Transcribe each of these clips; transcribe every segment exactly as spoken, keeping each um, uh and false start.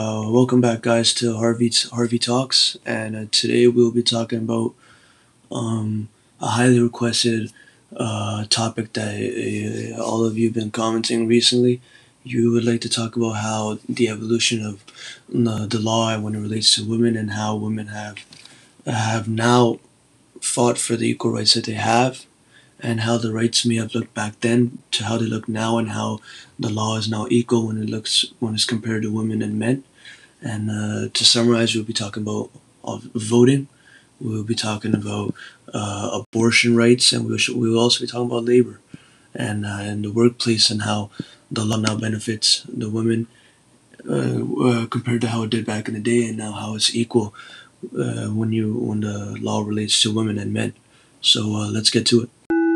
Uh, welcome back, guys, to Harvey Harvey Talks, and uh, today we'll be talking about um, a highly requested uh, topic that uh, all of you have been commenting recently. You would like to talk about how the evolution of uh, the law when it relates to women and how women have have now fought for the equal rights that they have, and how the rights may have looked back then to how they look now, and how the law is now equal when it looks when it's compared to women and men. And uh, to summarize, we'll be talking about uh, voting. We'll be talking about uh, abortion rights, and we'll, we will also be talking about labor and uh, in the workplace and how the law now benefits the women uh, uh, compared to how it did back in the day, and now how it's equal uh, when you when the law relates to women and men. So uh, let's get to it.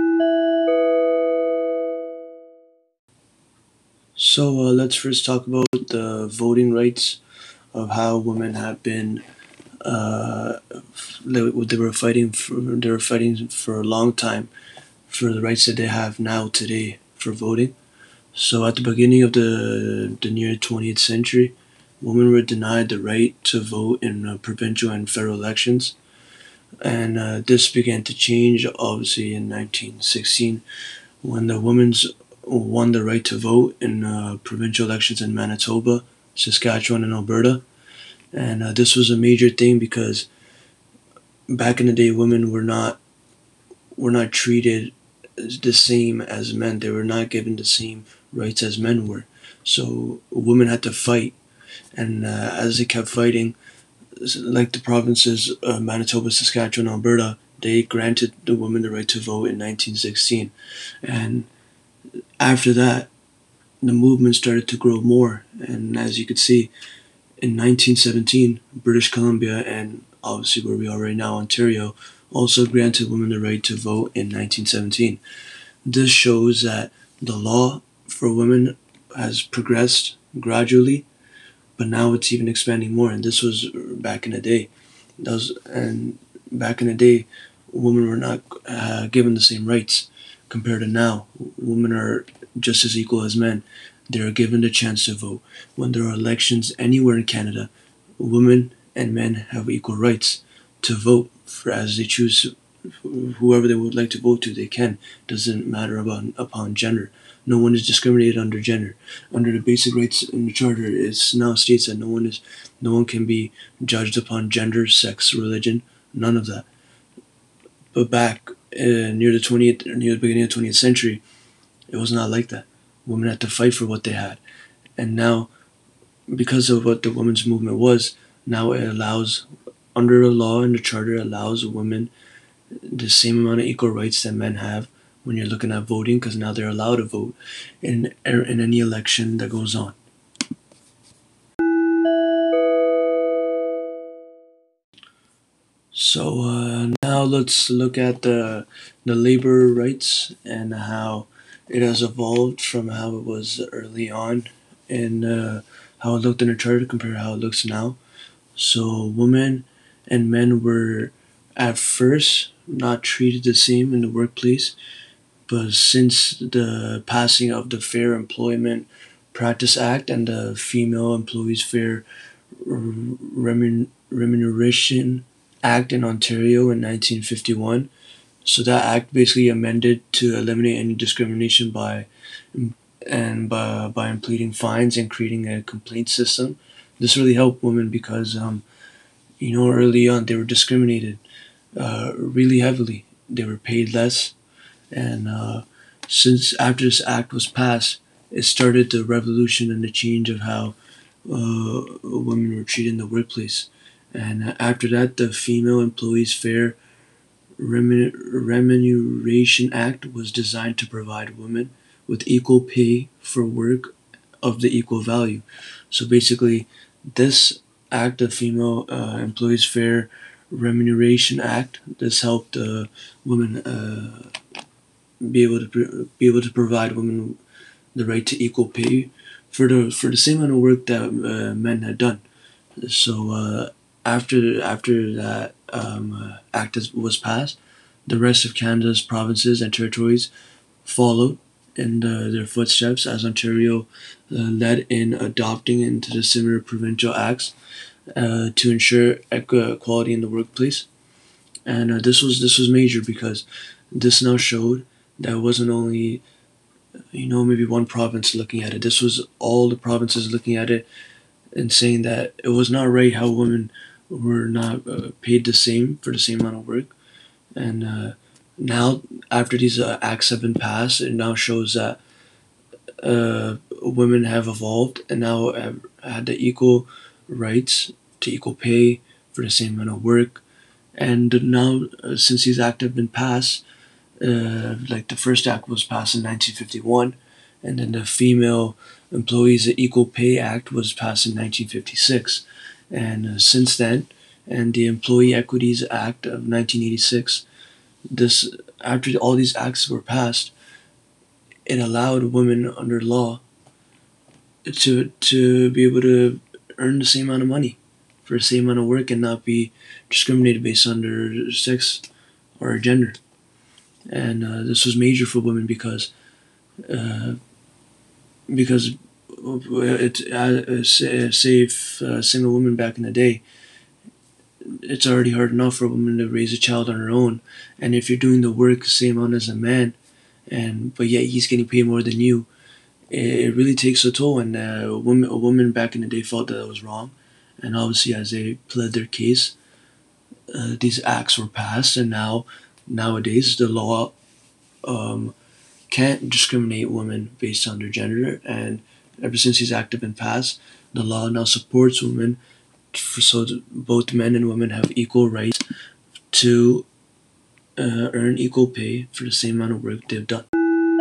So uh, let's first talk about the voting rights of how women have been uh, they, they were fighting for they were fighting for a long time for the rights that they have now today for voting. So at the beginning of the the near twentieth century, women were denied the right to vote in uh, provincial and federal elections, and uh, this began to change obviously in nineteen sixteen when the women's won the right to vote in uh, provincial elections in Manitoba, Saskatchewan, and Alberta. And uh, this was a major thing because back in the day, women were not were not treated the same as men. They were not given the same rights as men were. So women had to fight, and uh, as they kept fighting, like the provinces of Manitoba, Saskatchewan, Alberta, they granted the women the right to vote in nineteen sixteen, and after that, the movement started to grow more. And as you could see, in nineteen seventeen, British Columbia and obviously where we are right now, Ontario, also granted women the right to vote in nineteen seventeen. This shows that the law for women has progressed gradually, but now it's even expanding more. And this was back in the day. That was, and back in the day, women were not uh, given the same rights compared to now. Women are just as equal as men. They are given the chance to vote. When there are elections anywhere in Canada, women and men have equal rights to vote for as they choose whoever they would like to vote to. They can. Doesn't matter about upon gender. No one is discriminated under gender. Under the basic rights in the charter, it now states that no one is, no one can be judged upon gender, sex, religion, none of that. But back uh, near the twentieth, near the beginning of the twentieth century, it was not like that. Women had to fight for what they had, and now, because of what the women's movement was, now it allows, under the law and the charter, allows women the same amount of equal rights that men have when you're looking at voting, because now they're allowed to vote in in any election that goes on. So uh, now let's look at the the labor rights and how it has evolved from how it was early on, and uh, how it looked in the charter compared to how it looks now. So women and men were at first not treated the same in the workplace, but since the passing of the Fair Employment Practice Act and the Female Employees Fair Remun- Remuneration Act in Ontario in nineteen fifty-one, so that act basically amended to eliminate any discrimination by and by, by implementing fines and creating a complaint system. This really helped women because um, you know early on they were discriminated uh, really heavily. They were paid less, and uh, since after this act was passed, it started the revolution and the change of how uh, women were treated in the workplace. And after that, the Female Employees Fair Remun- Remuneration Act was designed to provide women with equal pay for work of the equal value. So basically, this act, the Female uh, Employees Fair Remuneration Act, this helped uh, women uh, be able to pr- be able to provide women the right to equal pay for the for the same amount of work that uh, men had done. So uh, after after that um, uh, act was passed, the rest of Canada's provinces and territories followed, in uh, their footsteps as Ontario uh, led in adopting into the similar provincial acts uh, to ensure equality in the workplace. And uh, this was this was major because this now showed that it wasn't only, you know, maybe one province looking at it. This was all the provinces looking at it and saying that it was not right how women were not uh, paid the same for the same amount of work. And uh, now, after these uh, acts have been passed, it now shows that uh, women have evolved and now have had the equal rights to equal pay for the same amount of work. And now, uh, since these acts have been passed, uh, like the first act was passed in nineteen fifty-one, and then the Female Employees Equal Pay Act was passed in nineteen fifty-six. And uh, since then, and the Employee Equities Act of nineteen eighty-six, this after all these acts were passed, it allowed women under law to to be able to earn the same amount of money for the same amount of work and not be discriminated based on their sex or gender. And uh, this was major for women because uh, because it uh, say if a single woman back in the day, it's already hard enough for a woman to raise a child on her own, and if you're doing the work the same amount as a man, and but yet he's getting paid more than you, it really takes a toll. And uh, a woman, a woman back in the day felt that it was wrong, and obviously as they pled their case, uh, these acts were passed, and now nowadays the law um, can't discriminate women based on their gender. And ever since these acts have been passed, the law now supports women for, so that both men and women have equal rights to uh, earn equal pay for the same amount of work they've done.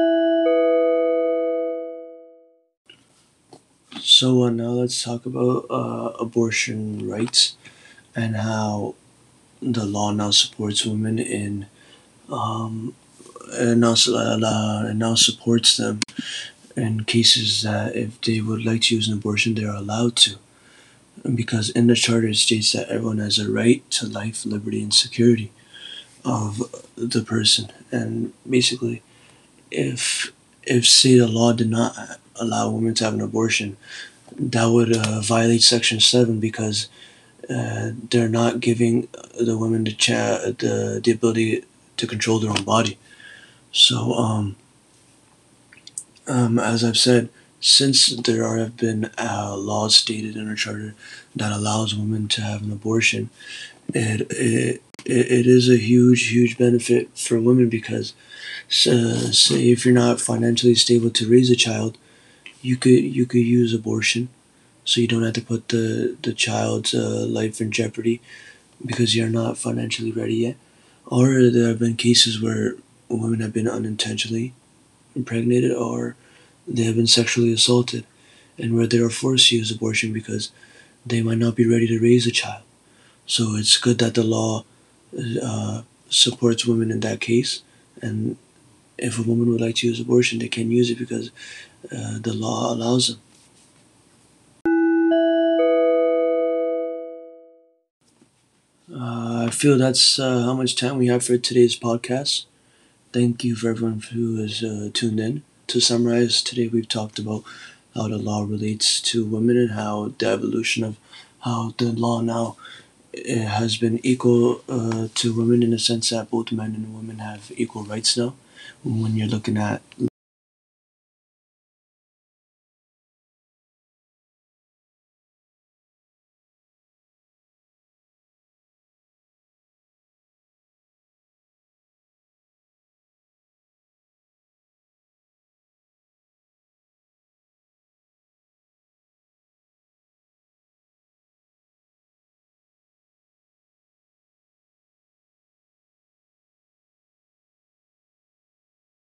So uh, now let's talk about uh, abortion rights and how the law now supports women in um, and now, uh, and now supports them in cases that if they would like to use an abortion, they are allowed to. Because in the charter it states that everyone has a right to life, liberty, and security of the person. And basically, if if say the law did not allow women to have an abortion, that would uh, violate Section seven because uh, they're not giving the women the, cha- the the ability to control their own body. So, um, um, as I've said, since there are, have been uh, laws stated in our charter that allows women to have an abortion, it, it, it is a huge, huge benefit for women because, uh, say, if you're not financially stable to raise a child, you could you could use abortion, so you don't have to put the the child's uh, life in jeopardy because you're not financially ready yet. Or there have been cases where women have been unintentionally impregnated or they have been sexually assaulted and where they are forced to use abortion because they might not be ready to raise a child. So it's good that the law uh, supports women in that case. And if a woman would like to use abortion, they can use it because uh, the law allows them. Uh, I feel that's uh, how much time we have for today's podcast. Thank you for everyone who has uh, tuned in. To summarize, today we've talked about how the law relates to women and how the evolution of how the law now uh, has been equal uh, to women in the sense that both men and women have equal rights now. When you're looking at